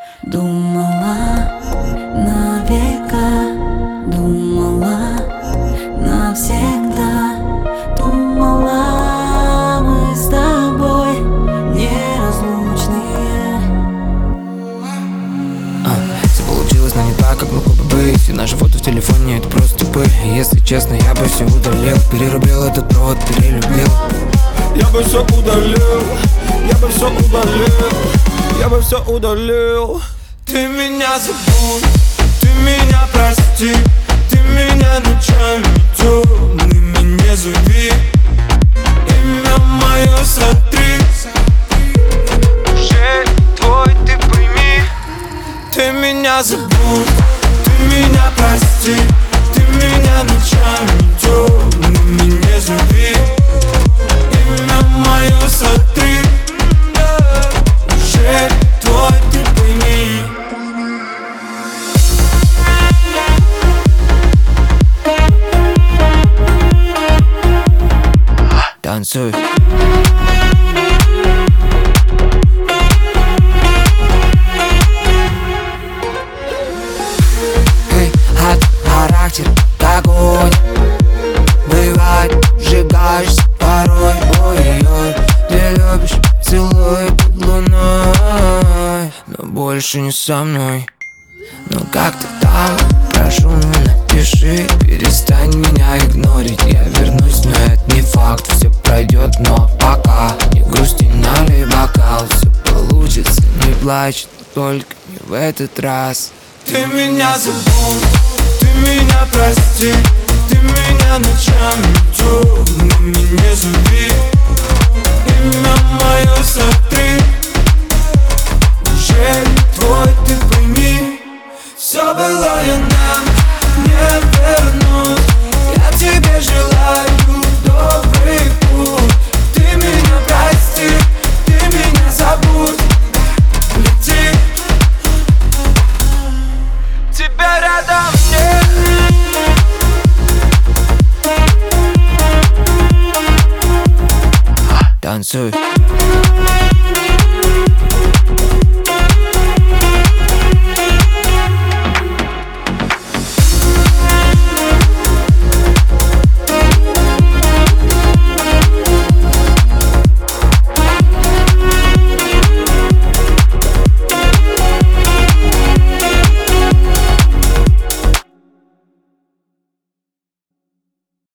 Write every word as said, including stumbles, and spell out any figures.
Думала на века, думала навсегда, думала мы с тобой неразлучные. а, Все получилось, но не так, как могло бы быть. И наши фото в телефоне — это просто пыль. Если честно, я бы все удалил, перерубил этот провод, перелюбил. Я бы все удалил, я бы все удалил, я бы все удалил. Ты меня забудь, ты меня прости, ты меня ночами темными не зови. Имя мое сотри, уже твой, ты пойми. Ты меня забудь, ты меня прости, ты меня ночами темными не зови. Имя мое сотри, уже твой, ты пойми. Танцуй. Эй, а характер огонь. Бывает, сжигаешься порой. Ой-ой, ты любишь, целуй под луной, но больше не со мной. Ну как ты там? Прошу, напиши. Перестань меня игнорить, я вернусь, но это не факт. Все пройдет, но пока не грусти, налей бокал. Все получится, не плачь, только не в этот раз. Ты меня забудь, ты меня прости, ты меня ночами темными не зови. Имя мое сотри, уже твой, ты пойми. Все было, я нам не вернусь. Я тебе желаю добрый путь. Ты меня прости, ты меня забудь. Лети, тебя рядом нет. Танцуй.